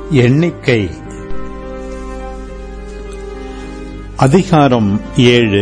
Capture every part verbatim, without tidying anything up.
எண்ணிக்கை அதிகாரம் ஏழு.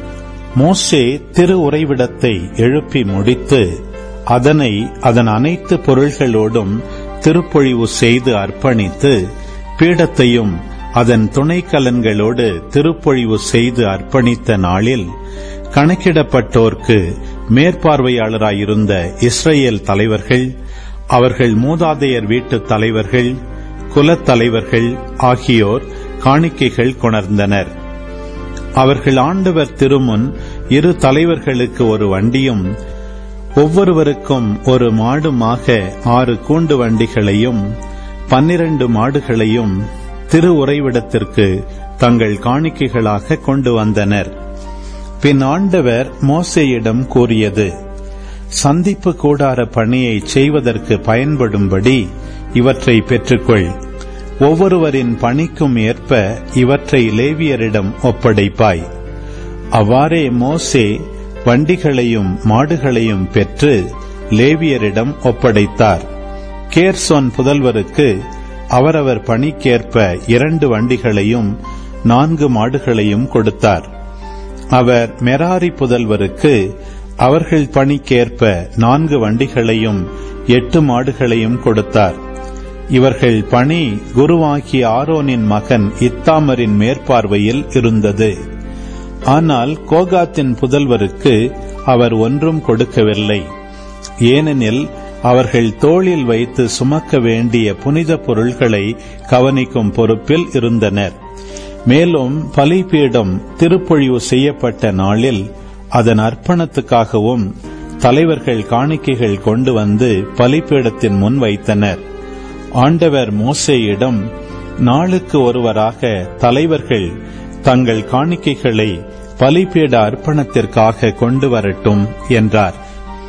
மோசே திரு உறைவிடத்தை எழுப்பி முடித்து அதனை அதன் அனைத்து பொருள்களோடும் திருப்பொழிவு செய்து அர்ப்பணித்து, பீடத்தையும் அதன் துணைக்கலன்களோடு திருப்பொழிவு செய்து அர்ப்பணித்த நாளில் கணக்கிடப்பட்டோர்க்கு மேற்பார்வையாளராயிருந்த இஸ்ரேல் தலைவர்கள், அவர்கள் மூதாதையர் வீட்டு தலைவர்கள், குலத்தலைவர்கள் ஆகியோர் காணிக்கைகள் கொணர்ந்தனர். அவர்கள் ஆண்டவர் திருமுன் இரு தலைவர்களுக்கு ஒரு வண்டியும் ஒவ்வொருவருக்கும் ஒரு மாடுமாக ஆறு கூண்டு வண்டிகளையும் பன்னிரண்டு மாடுகளையும் திரு உறைவிடத்திற்கு தங்கள் காணிக்கைகளாக கொண்டு வந்தனர். பின் ஆண்டவர் மோசேயிடம் கூறியது, சந்திப்பு கூடார பணியை செய்வதற்கு பயன்படும்படி இவற்றை பெற்றுக்கொள். ஒவ்வொருவரின் பணிக்கும் ஏற்ப இவற்றை லேவியரிடம் ஒப்படைப்பாய். அவ்வாறே மோசே வண்டிகளையும் மாடுகளையும் பெற்று லேவியரிடம் ஒப்படைத்தார். கேர்சோன் புதல்வருக்கு அவரவர் பணிக்கேற்ப இரண்டு வண்டிகளையும் நான்கு மாடுகளையும் கொடுத்தார். அவர் மெராரி புதல்வருக்கு அவர்கள் பணிக்கேற்ப நான்கு வண்டிகளையும் எட்டு மாடுகளையும் கொடுத்தார். இவர்கள் பணி குருவாகிய ஆரோனின் மகன் இத்தாமரின் மேற்பார்வையில் இருந்தது. ஆனால் கோகாத்தின் புதல்வருக்கு அவர் ஒன்றும் கொடுக்கவில்லை. ஏனெனில் அவர்கள் தோளில் வைத்து சுமக்க வேண்டிய புனித பொருள்களை கவனிக்கும் பொறுப்பில் இருந்தனர். மேலும் பலிபீடம் திருப்பொழிவு செய்யப்பட்ட நாளில் அதன் அர்ப்பணத்துக்காகவும் தலைவர்கள் காணிக்கைகள் கொண்டு வந்து பலிபீடத்தின் முன் வைத்தனர். ஆண்டவர் மோசேயிடம், நாளுக்கு ஒருவராக தலைவர்கள் தங்கள் காணிக்கைகளை பலிபீட அர்ப்பணத்திற்காக கொண்டு வரட்டும் என்றார்.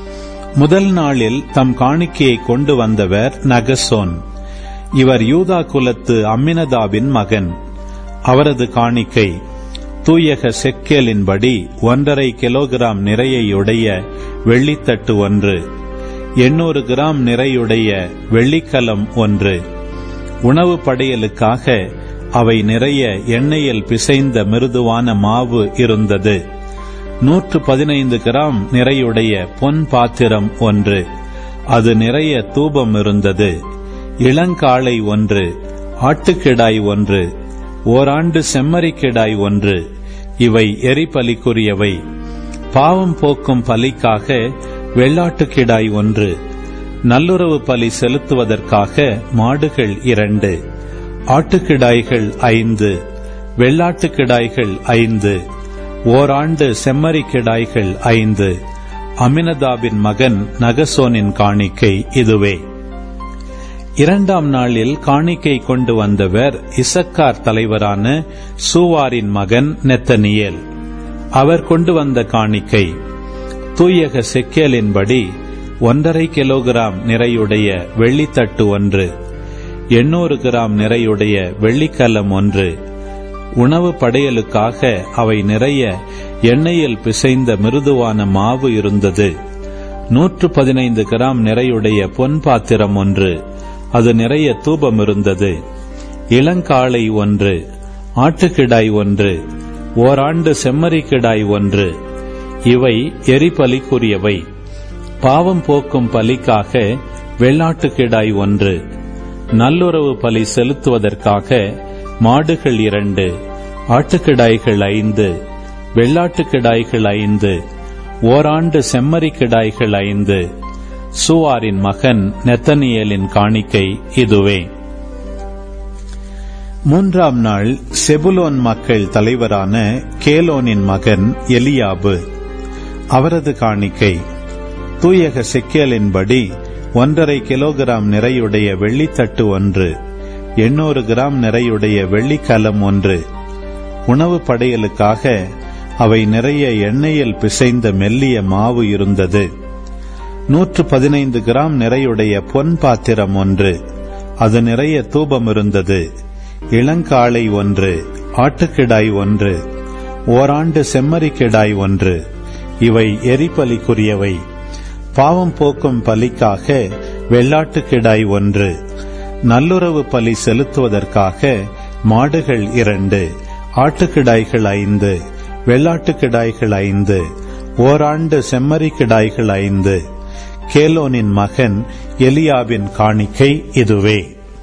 முதல் நாளில் தம் காணிக்கையை கொண்டு வந்தவர் நகசோன். இவர் யூதா குலத்து அம்மினதாபின் மகன். அவரது காணிக்கை தூயக செக்கேலின்படி ஒன்றரை கிலோகிராம் நிறையுடைய வெள்ளித்தட்டு ஒன்று, எண்ணூறு கிராம் நிறையுடைய வெள்ளிக்கலம் ஒன்று. உணவு படையலுக்காக அவை நிறைய எண்ணெயில் பிசைந்த மிருதுவான மாவு இருந்தது. நூற்று பதினைந்து கிராம் நிறையுடைய பொன் பாத்திரம் ஒன்று, அது நிறைய தூபம் இருந்தது. இளங்காளை ஒன்று, ஆட்டுக்கிடாய் ஒன்று, ஓராண்டு செம்மறிக்கிடாய் ஒன்று. இவை எரிபலிக்குரியவை. பாவம் போக்கும் பலிக்காக வெள்ளாட்டுக்கிடாய் ஒன்று, நல்லுறவு பலி செலுத்துவதற்காக மாடுகள் இரண்டு, ஆட்டுக்கிடாய்கள் ஐந்து, வெள்ளாட்டுக்கிடாய்கள் ஐந்து, ஓராண்டு செம்மறிக்கிடாய்கள் ஐந்து. அமினதாபின் மகன் நகசோனின் காணிக்கை இதுவே. இரண்டாம் நாளில் காணிக்கை கொண்டு வந்தவர் இசக்கார் தலைவரான சூவாரின் மகன் நெத்தனியேல். அவர் கொண்டு வந்த காணிக்கை தூயக செக்கேலின்படி ஒன்றரை கிலோகிராம் நிறையுடைய வெள்ளித்தட்டு ஒன்று, எண்ணூறு கிராம் நிறையுடைய வெள்ளிக்கலம் ஒன்று. உணவு படையலுக்காக அவை நிறைய எண்ணெயில் பிசைந்த மிருதுவான மாவு இருந்தது. நூற்று பதினைந்து கிராம் நிறையுடைய பொன் பாத்திரம் ஒன்று, அது நிறைய தூபம் இருந்தது. இளங்காளை ஒன்று, ஆட்டுக்கிடாய் ஒன்று, ஓராண்டு செம்மறிக்கிடாய் ஒன்று. இவை எரிபலிக்குரியவை. பாவம் போக்கும் பலிக்காக வெள்ளாட்டுக்கிடாய் ஒன்று, நல்லுறவு பலி செலுத்துவதற்காக மாடுகள் இரண்டு, ஆட்டுக்கிடாய்கள் ஐந்து, வெள்ளாட்டுக்கிடாய்கள் ஐந்து, ஓராண்டு செம்மறிக்கிடாய்கள் ஐந்து. சூவாரின் மகன் நெத்தனியேலின் காணிக்கை இதுவே. மூன்றாம் நாள் செபுலோன் மக்கள் தலைவரான கேலோனின் மகன் எலியாபு. அவரது காணிக்கை தூயக செக்கேலின்படி ஒன்றரை கிலோகிராம் நிறையுடைய வெள்ளித்தட்டு ஒன்று, எண்ணூறு கிராம் நிறையுடைய வெள்ளிக்கலம் ஒன்று. உணவு படையலுக்காக அவை நிறைய எண்ணெயில் பிசைந்த மெல்லிய மாவு இருந்தது. நூற்று பதினைந்து கிராம் நிறையுடைய பொன் பாத்திரம் ஒன்று, அது நிறைய தூபம் இருந்தது. இளங்காளை ஒன்று, ஆட்டுக்கிடாய் ஒன்று, ஓராண்டு செம்மறிக்கிடாய் ஒன்று. இவை எரிபலிக்குரியவை. பாவம் போக்கும் பலிக்காக வெள்ளாட்டுக்கிடாய் ஒன்று, நல்லுறவு பலி செலுத்துவதற்காக மாடுகள் இரண்டு, ஆட்டுக்கிடாய்கள் ஐந்து, வெள்ளாட்டுக்கிடாய்கள் ஐந்து, ஓராண்டு செம்மறி கிடாய்கள் ஐந்து. கேலோனின் மகன் எலியாபின் காணிக்கை இதுவே.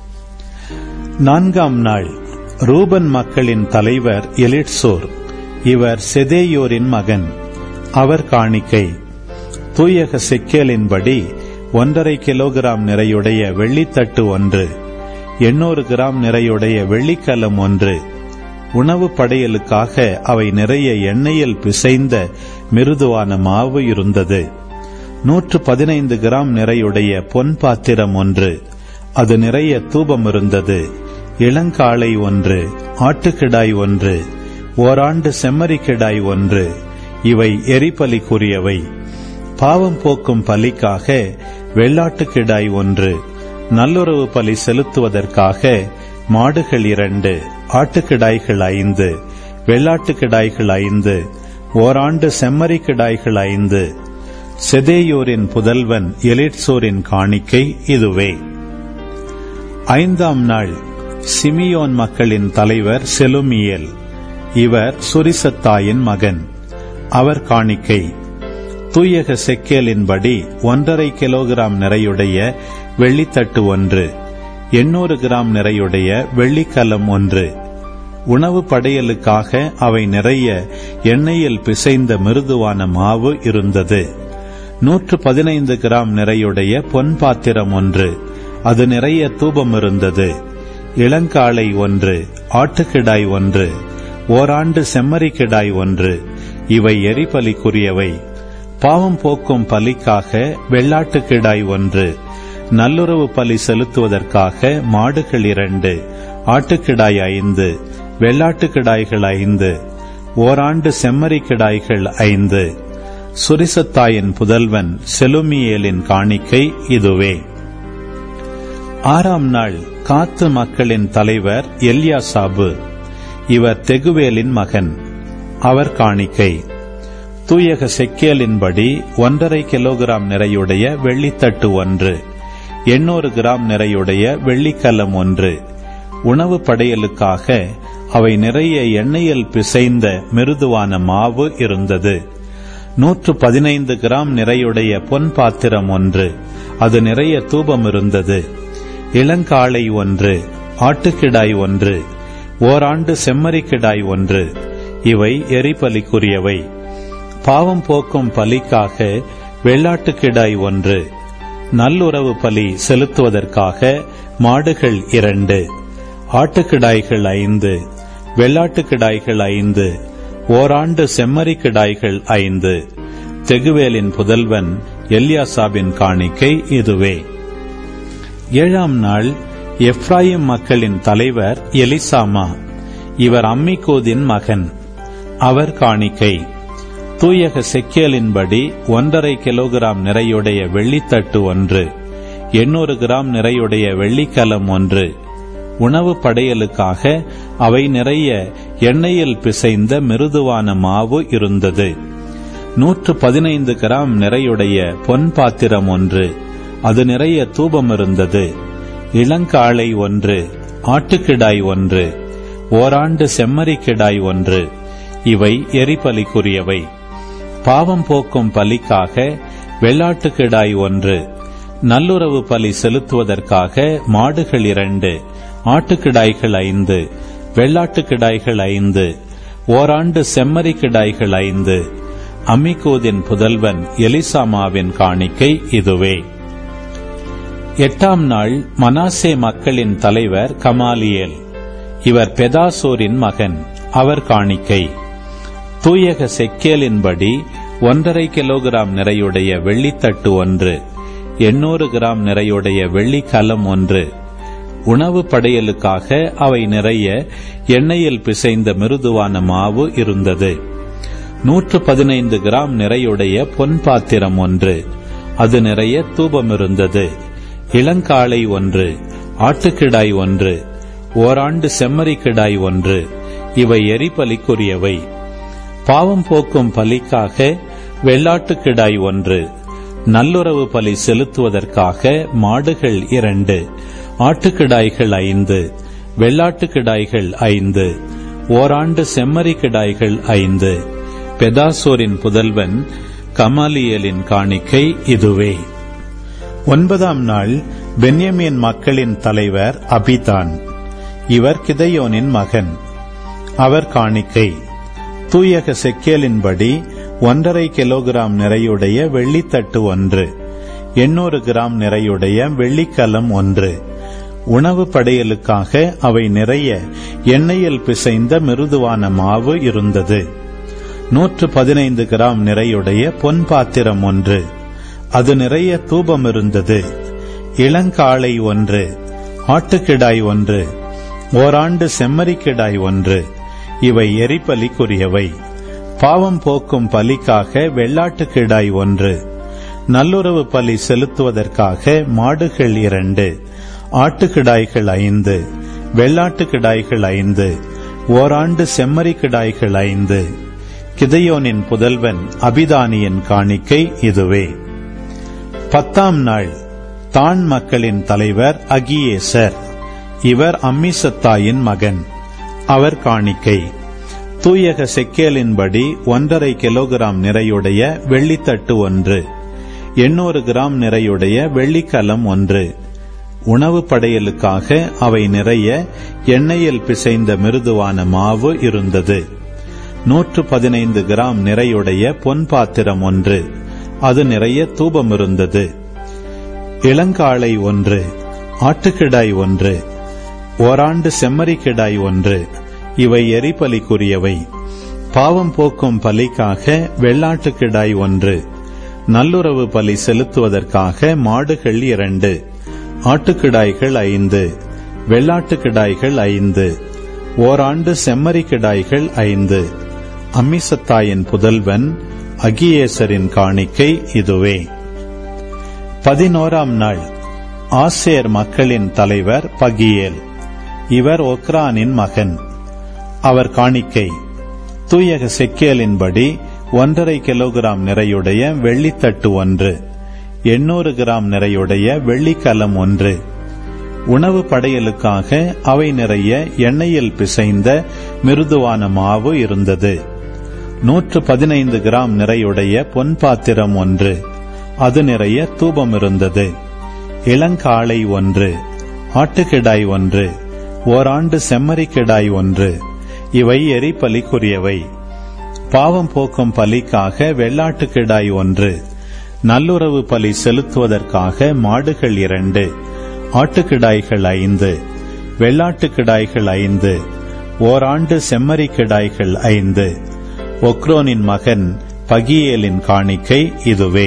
நான்காம் நாள் ரூபன் மக்களின் தலைவர் எலிட்சோர். இவர் செதேயோரின் மகன். அவர் காணிக்கை தூயக செக்கேலின்படி ஒன்றரை கிலோகிராம் நிறையுடைய வெள்ளித்தட்டு ஒன்று, எண்ணூறு கிராம் நிறையுடைய வெள்ளிக்கலம் ஒன்று. உணவு படையலுக்காக அவை நிறைய எண்ணெயில் பிசைந்த மிருதுவான மாவு இருந்தது. நூற்று பதினைந்து கிராம் நிறையுடைய பொன் பாத்திரம் ஒன்று, அது நிறைய தூபம் இருந்தது. இளங்காளை ஒன்று, ஆட்டுக்கிடாய் ஒன்று, ஓராண்டு செம்மறி கிடாய் ஒன்று. இவை எரிபலிக்குரியவை. பாவம் போக்கும் பலிக்காக வெள்ளாட்டுக்கிடாய் ஒன்று, நல்லுறவு பலி செலுத்துவதற்காக மாடுகள் இரண்டு, ஆட்டுக்கிடாய்கள் ஐந்து, வெள்ளாட்டுக்கிடாய்கள் ஐந்து, ஓராண்டு செம்மறி கிடாய்கள் ஐந்து. செதேயோரின் புதல்வன் எலிட்சோரின் காணிக்கை இதுவே. ஐந்தாம் நாள் சிமியோன் மக்களின் தலைவர் செலுமியேல். இவர் சுரிசத்தாயின் மகன். அவர் காணிக்கை தூயக செக்கேலின்படி ஒன்றரை கிலோகிராம் நிறையுடைய வெள்ளித்தட்டு ஒன்று, எண்ணூறு கிராம் நிறையுடைய வெள்ளிக்கலம் ஒன்று. உணவு படையலுக்காக அவை நிறைய எண்ணெயில் பிசைந்த மிருதுவான மாவு இருந்தது. நூற்று பதினைந்து கிராம் நிறையுடைய பொன் பாத்திரம் ஒன்று, அது நிறைய தூபம் இருந்தது. இளங்காளை ஒன்று, ஆட்டுக்கிடாய் ஒன்று, ஓராண்டு செம்மறி கிடாய் ஒன்று. இவை எரிபலிக்குரியவை. பாவம் போக்கும் பலிக்காக வெள்ளாட்டுக்கிடாய் ஒன்று, நல்லுறவு பலி செலுத்துவதற்காக மாடுகள் இரண்டு, ஆட்டுக்கிடாய் ஐந்து, வெள்ளாட்டுக்கிடாய்கள் ஐந்து, ஓராண்டு செம்மறி கிடாய்கள் ஐந்து. சுரிசத்தாயின் புதல்வன் செலுமியேலின் காணிக்கை இதுவே. ஆறாம் நாள் காத்து மக்களின் தலைவர் எல்யாசாபு. இவர் தெகுவேலின் மகன். அவர் காணிக்கை தூயக செக்கேலின்படி ஒன்றரை கிலோகிராம் நிறையுடைய வெள்ளித்தட்டு ஒன்று, எண்ணூறு கிராம் நிறையுடைய வெள்ளிக்கலம் ஒன்று. உணவு படையலுக்காக அவை நிறைய எண்ணெயில் பிசைந்த மிருதுவான மாவு இருந்தது. நூற்று பதினைந்து கிராம் நிறையுடைய பொன் பாத்திரம் ஒன்று, அது நிறைய தூபம் இருந்தது. இளங்காளை ஒன்று, ஆட்டுக்கிடாய் ஒன்று, ஓராண்டு செம்மறி கிடாய் ஒன்று. இவை எரிபலிக்குரியவை. பாவம் போக்கும் பலிக்காக வெள்ளாட்டுக்கிடாய் ஒன்று, நல்லுறவு பலி செலுத்துவதற்காக மாடுகள் இரண்டு, ஆட்டுக்கிடாய்கள் ஐந்து, வெள்ளாட்டுக்கிடாய்கள் ஐந்து, ஓராண்டு செம்மறி கிடாய்கள் ஐந்து. தெகுவேலின் புதல்வன் எல்யாசாபின் காணிக்கை இதுவே. ஏழாம் நாள் எப்ராயிம் மக்களின் தலைவர் எலிசாமா. இவர் அம்மிகோதின் மகன். அவர் காணிக்கை தூயக செக்கேலின்படி ஒன்றரை கிலோகிராம் நிறையுடைய வெள்ளித்தட்டு ஒன்று, எண்ணூறு கிராம் நிறையுடைய வெள்ளிக்கலம் ஒன்று. உணவு படையலுக்காக அவை நிறைய எண்ணெயில் பிசைந்த மிருதுவான மாவு இருந்தது. நூற்று பதினைந்து கிராம் நிறையுடைய பொன் பாத்திரம் ஒன்று, அது நிறைய தூபம் இருந்தது. இளங்காளை ஒன்று, ஆட்டுக்கிடாய் ஒன்று, ஓராண்டு செம்மறி கிடாய் ஒன்று. இவை எரிபலிக்குரியவை. பாவம் போக்கும் பலிக்காக வெள்ளாட்டுக்கிடாய் ஒன்று, நல்லுறவு பலி செலுத்துவதற்காக மாடுகள் இரண்டு, ஆட்டுக்கிடாய்கள் ஐந்து, வெள்ளாட்டுக்கிடாய்கள் ஐந்து, ஓராண்டு செம்மறி கிடாய்கள் ஐந்து. அம்மிகோதின் புதல்வன் எலிசாமாவின் காணிக்கை இதுவே. எட்டாம் நாள் மனாசே மக்களின் தலைவர் கமாலியேல். இவர் பெதாசோரின் மகன். அவர் காணிக்கை தூயக செக்கேலின்படி ஒன்றரை கிலோகிராம் நிறையுடைய வெள்ளித்தட்டு ஒன்று, எண்ணூறு கிராம் நிறையுடைய வெள்ளிக்கலம் ஒன்று. உணவு படையலுக்காக அவை நிறைய எண்ணெயில் பிசைந்த மிருதுவான மாவு இருந்தது. நூற்று பதினைந்து கிராம் நிறையுடைய பொன் பாத்திரம் ஒன்று, அது நிறைய தூபம் இருந்தது. இளங்காளை ஒன்று, ஆட்டுக்கிடாய் ஒன்று, ஓராண்டு செம்மறி கிடாய் ஒன்று. இவை எரிபலிக்குரியவை. பாவம் போக்கும் பலிக்காக வெள்ளாட்டுக்கிடாய் ஒன்று, நல்லுறவு பலி செலுத்துவதற்காக மாடுகள் இரண்டு, ஆட்டுக்கிடாய்கள் ஐந்து, வெள்ளாட்டுக்கிடாய்கள் ஐந்து, ஓராண்டு செம்மறி கிடாய்கள் ஐந்து. பெதாசோரின் புதல்வன் கமாலியேலின் காணிக்கை இதுவே. ஒன்பதாம் நாள் பென்யமீன் மக்களின் தலைவர் அபிதான். இவர் கிதையோனின் மகன். அவர் காணிக்கை தூயக செக்கேலின்படி ஒன்றரை கிலோகிராம் நிறையுடைய வெள்ளித்தட்டு ஒன்று, எண்ணூறு கிராம் நிறையுடைய வெள்ளிக்கலம் ஒன்று. உணவு படையலுக்காக அவை நிறைய எண்ணெயில் பிசைந்த மிருதுவான மாவு இருந்தது. நூற்று பதினைந்து கிராம் நிறையுடைய பொன் பாத்திரம் ஒன்று, அது நிறைய தூபம் இருந்தது. இளங்காளை ஒன்று, ஆட்டுக்கிடாய் ஒன்று, ஓராண்டு செம்மறிக்கிடாய் ஒன்று. இவை எரிபலிக்குரியவை. பாவம் போக்கும் பலிக்காக வெள்ளாட்டுக்கிடாய் ஒன்று, நல்லுறவு பலி செலுத்துவதற்காக மாடுகள் இரண்டு, ஆட்டுக்கிடாய்கள் ஐந்து, வெள்ளாட்டுக்கிடாய்கள் ஐந்து, ஓராண்டு செம்மறிக்கிடாய்கள் ஐந்து. கிதையோனின் புதல்வன் அபிதானியின் காணிக்கை இதுவே. பத்தாம் நாள் தான் மக்களின் தலைவர் அகியேசர். இவர் அம்மிசத்தாயின் மகன். அவர் காணிக்கை தூயக செக்கேலின்படி ஒன்றரை கிலோகிராம் நிறையுடைய வெள்ளித்தட்டு ஒன்று, எண்ணூறு கிராம் நிறையுடைய வெள்ளிக்கலம் ஒன்று. உணவு படையலுக்காக அவை நிறைய எண்ணெயில் பிசைந்த மிருதுவான மாவு இருந்தது. நூற்று பதினைந்து கிராம் நிறையுடைய பொன் பாத்திரம் ஒன்று, அது நிறைய தூபம் இருந்தது. இளங்காளை ஒன்று, ஆட்டுக்கிடாய் ஒன்று, ஓராண்டு செம்மறிக்கிடாய் ஒன்று. இவை எரிபலிக்குரியவை. பாவம் போக்கும் பலிக்காக வெள்ளாட்டுக்கிடாய் ஒன்று, நல்லுறவு பலி செலுத்துவதற்காக மாடுகள் இரண்டு, ஆட்டுக்கிடாய்கள் ஐந்து, வெள்ளாட்டுக்கிடாய்கள் ஐந்து, ஓராண்டு செம்மறிக்கிடாய்கள் ஐந்து. அம்மிசத்தாயின் புதல்வன் அகியேசரின் காணிக்கை இதுவே. பதினோராம் நாள் ஆசேர் மக்களின் தலைவர் பகியேல். இவர் ஒக்ரானின் மகன். அவர் காணிக்கை தூயக செக்கேலின்படி ஒன்றரை கிலோகிராம் நிறையுடைய வெள்ளித்தட்டு ஒன்று, எண்ணூறு கிராம் நிறையுடைய வெள்ளிக்கலம் ஒன்று. உணவு படையலுக்காக அவை நிறைய எண்ணெயில் பிசைந்த மிருதுவான மாவு இருந்தது. நூற்று பதினைந்து கிராம் நிறையுடைய பொன் பாத்திரம் ஒன்று, அது நிறைய தூபம் இருந்தது. இளங்காளை ஒன்று, ஆட்டுக்கிடாய் ஒன்று, ஓராண்டு செம்மறிக்கிடாய் ஒன்று. இவை எரிபலிக்குரியவை. பாவம் போக்கும் பலிக்காக வெள்ளாட்டுக்கிடாய் ஒன்று, நல்லுறவு பலி செலுத்துவதற்காக மாடுகள் இரண்டு, ஆட்டுக்கிடாய்கள் ஐந்து, வெள்ளாட்டுக்கிடாய்கள் ஐந்து, ஓராண்டு செம்மறிக்கிடாய்கள் ஐந்து. ஒக்ரோனின் மகன் பகியேலின் காணிக்கை இதுவே.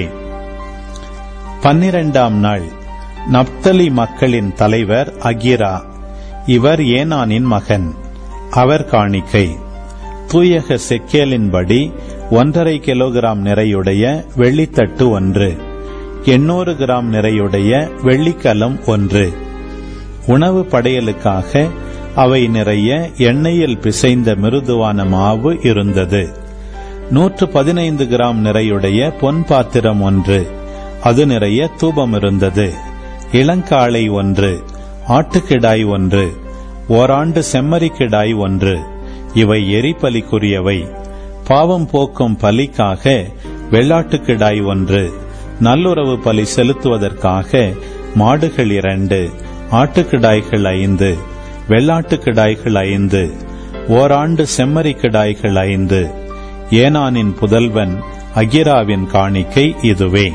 பன்னிரண்டாம் நாள் நப்தலி மக்களின் தலைவர் அகிரா. இவர் ஏனானின் மகன். அவர் காணிக்கை தூயக செக்கேலின்படி ஒன்றரை கிலோகிராம் நிறையுடைய வெள்ளித்தட்டு ஒன்று, எண்ணூறு கிராம் நிறையுடைய வெள்ளிக்கலம் ஒன்று. உணவு படையலுக்காக அவை நிறைய எண்ணெயில் பிசைந்த மிருதுவான மாவு இருந்தது. நூற்று பதினைந்து கிராம் நிறையுடைய பொன் பாத்திரம் ஒன்று, அது நிறைய தூபம் இருந்தது. இளங்காளை ஒன்று, ஆட்டுக்கிடாய் ஒன்று, ஓராண்டு செம்மறிக்கிடாய் ஒன்று. இவை எரிபலிக்குரியவை. பாவம் போக்கும் பலிக்காக வெள்ளாட்டுக்கிடாய் ஒன்று, நல்லுறவு பலி செலுத்துவதற்காக மாடுகள் இரண்டு, ஆட்டுக்கிடாய்கள் ஐந்து, வெள்ளாட்டுக்கிடாய்கள் ஐந்து, ஓராண்டு செம்மறிக்கிடாய்கள் ஐந்து. ஏனானின் புதல்வன் அகிராவின் காணிக்கை இதுவே.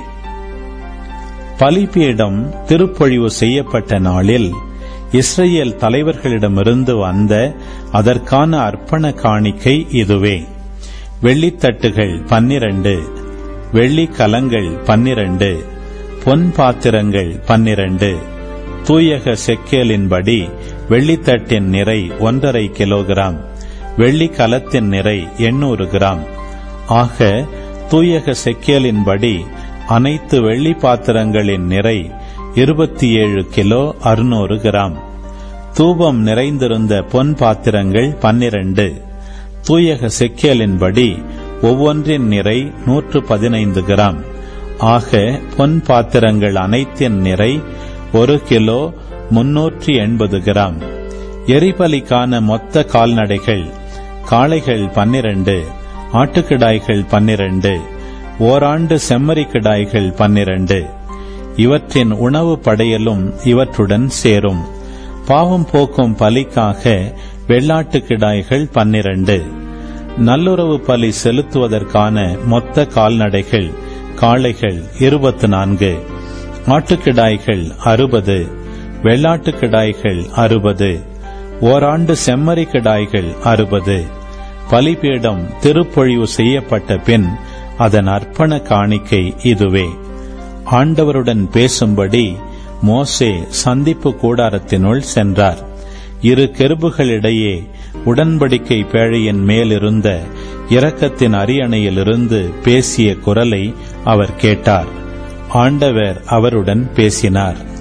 பலிபீடம் திருப்பொழிவு செய்யப்பட்ட நாளில் இஸ்ரேல் தலைவர்களிடமிருந்து வந்த அதற்கான அர்ப்பண காணிக்கை இதுவே. வெள்ளித்தட்டுகள் பன்னிரண்டு, வெள்ளி கலங்கள் பன்னிரண்டு, பொன் பாத்திரங்கள் பன்னிரண்டு. தூயக செக்கேலின்படி வெள்ளித்தட்டின் நிறை ஒன்றரை கிலோகிராம், வெள்ளி கலத்தின் நிறை எண்ணூறு கிராம். ஆக தூயக செக்கேலின்படி அனைத்து வெள்ளி பாத்திரங்களின் நிறை இருபத்தி ஏழு கிலோ அறுநூறு கிராம். தூபம் நிறைந்திருந்த பொன் பாத்திரங்கள் பன்னிரண்டு. தூயக செக்கேலின்படி ஒவ்வொன்றின் நிறை நூற்று பதினைந்து கிராம். ஆக பொன் பாத்திரங்கள் அனைத்தின் நிறை ஒரு கிலோ முன்னூற்றி எண்பது கிராம். எரிபலிக்கான மொத்த கால்நடைகள்: காளைகள் பன்னிரண்டு, ஆட்டுக்கிடாய்கள் பன்னிரண்டு, ஓராண்டு செம்மறிக்கிடாய்கள் பன்னிரண்டு. இவற்றின் உணவு படையலும் இவற்றுடன் சேரும். பாவம் போக்கும் பலிக்காக வெள்ளாட்டுக்கிடாய்கள் பன்னிரண்டு. நல்லுறவு பலி செலுத்துவதற்கான மொத்த கால்நடைகள்: காளைகள் இருபத்து நான்கு, ஆட்டுக்கிடாய்கள் அறுபது, வெள்ளாட்டுக்கிடாய்கள் அறுபது, ஓராண்டு செம்மறிக்கிடாய்கள் அறுபது. பலிபீடம் திருப்பொழிவு செய்யப்பட்ட பின் அதன் அர்ப்பண காணிக்கை இதுவே. ஆண்டவருடன் பேசும்படி மோசே சந்திப்பு கூடாரத்தினுள் சென்றார். இரு கெருபுகளிடையே உடன்படிக்கை பேழையின் மேலிருந்த இரக்கத்தின் அரியணையிலிருந்து பேசிய குரலை அவர் கேட்டார். ஆண்டவர் அவருடன் பேசினார்.